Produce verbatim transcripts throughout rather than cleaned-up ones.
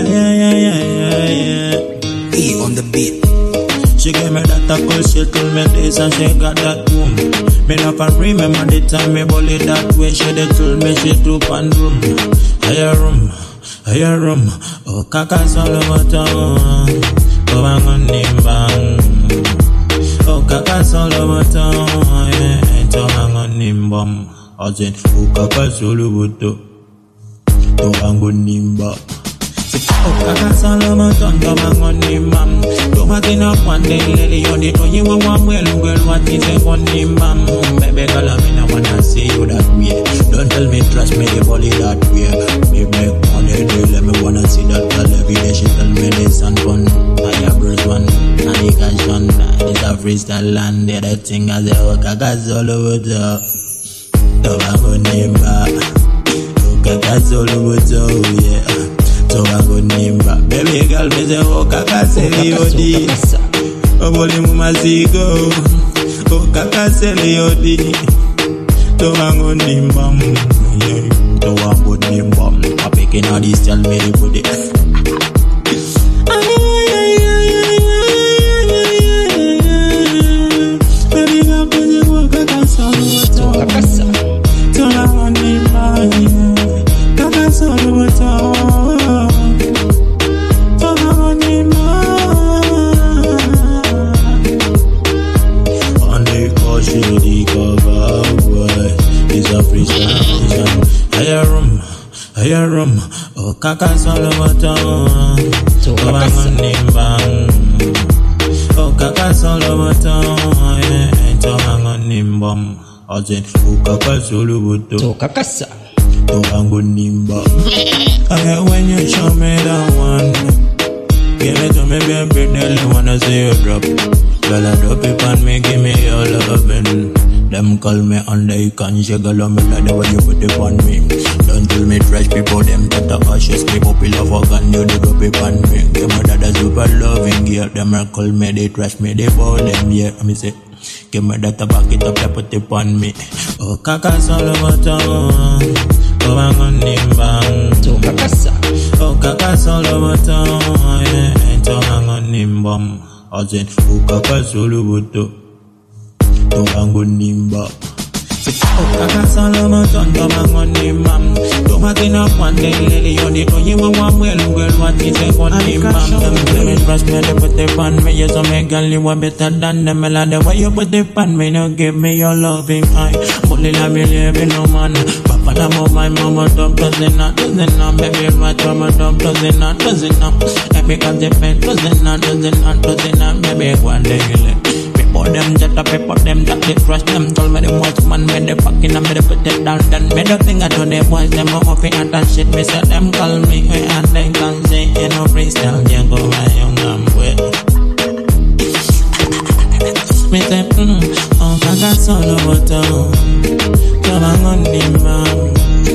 yeah, yeah, yeah, yeah, yeah. E on the beat. She gave me that tackle, she told me this and she got that boom. Me not can remember the time me bully that way. She did told me she took one room. Higher room, higher room. Oh, kakas all over town. Oh, I'm on him bang. Oh, kakas all over town. Yeah, so I'm on him bang. I said, oh, kakas all over town. Oh, I'm on him bang. Oh, kakas all over town. Oh, I'm on him bang. Don't get up one day, lady, on the toy, you want one well, girl, what is it on him, bam? Baby girl, I mean, I wanna see you that way. Don't tell me, trust me, the body that way. Baby, on the day, let me wanna see that girl every day. She tell me this and fun, fire birds one, and the cash one. It's a freestyle land, the other thing as a hook, I got all over the top. I'm on him back, I got all over the yeah. So I go name back. Baby girl, me say, oh, kaka seli odi. Oh, boli muma zigo. Oh, kaka seli odi. So I go name bam. So I go name bam. I'm picking all these, tell me the body. Baby girl, me say, oh, kaka seli odi. So I go name bam. Kaka seli odi. Higher room, oh, kakas all over town. Oh, I'm on him bang. Oh, kakas all over town. Yeah, so I'm on him bang. I said, oh, kakas all over town. So kakasa. Oh, I'm on him bang. I when you show me that one, give it to me, baby, girl, wanna see you drop. Girl, I drop it on me, give me your loving. Them call me on the can jiggle on me like the way you put it on me. Don't tell me trash people, them that the ashes keep up in love and you they drop it on me. Give me that a super loving, yeah. Them a call me, they trash me, they ball them, yeah. Me say, give me that a back it up, they put it on me. Oh, kakas all over town. Oh, I'm on him bang. So kakasa. Oh, kakas all over town, yeah. So I'm on him bang. I said, oh, kakas all over town. Oh, I'm going to back. Oh, kakas all over town, oh, I'm going to back. Don't get up one day, lady, on the toy, you want one well, girl, what is it on him, bam? Them me trust me, they put it on me, you so me girl, you are better than them, like the way you put it on me, now give me your loving eye. Bully la me living no man. Papa da mo my mama dog doesn't not, doesn't not, baby, my mama dog doesn't not, doesn't not. Every cause they pay, doesn't not, doesn't not, doesn't not, baby, one day, for them, just a pepper them, that they trust them. Told me the watch man, when they fucking up, they put it down. Then me the thing I do, they boys, them are off and that shit. Me say them call me, and they can say, you know, freestyle, yeah, go my young am with. Me say, hmm, oh, kakas all over town. Come on, him, man.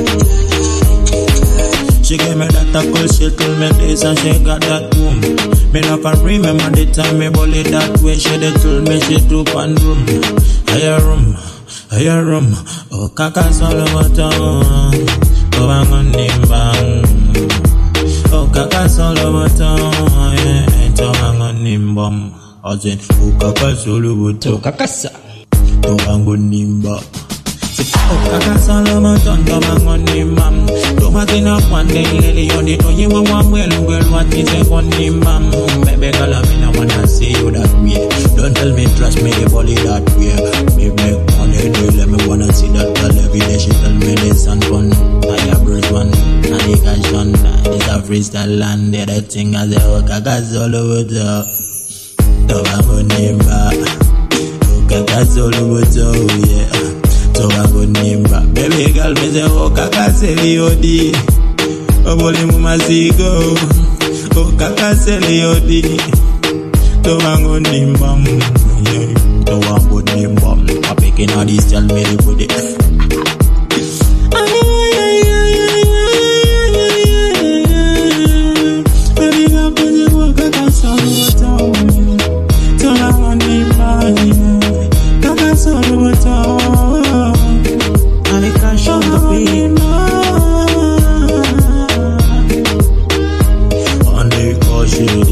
She gave me that tackle, she told me this and she got that boom. Me not can remember the time me bully that way. She did told me she took one room. Higher room, higher room. Oh, kakas all over town. Oh, I'm on him bang. Oh, kakas all over town. Yeah, so I'm on him bang. I said, oh, kakas all over town. So kakasa. Oh, I'm on him bang. Oh, kakas all over town, come on him, bam. Don't get up one day, lady, on the toy, you want one well, girl, what is it on him, bam? Baby girl, I mean, I wanna see you that way. Don't tell me, trust me, the body that way. Baby, on the day, let me wanna see that girl every day. She tell me this and fun, fire birds one, and the cash one. It's a freestyle land, the other thing as a hook, kakas all over the top. I'm on him back, kakas all over the yeah. So I go name back. Baby girl, me say, oh, kaka seli odi. Oh, boli muma zigo. Oh, kaka seli odi. So I go name bam. So I go name bam. I'm picking all these, tell me the body. Baby girl, me say, oh, kaka seli odi. So I go name bam. Kaka seli odi. she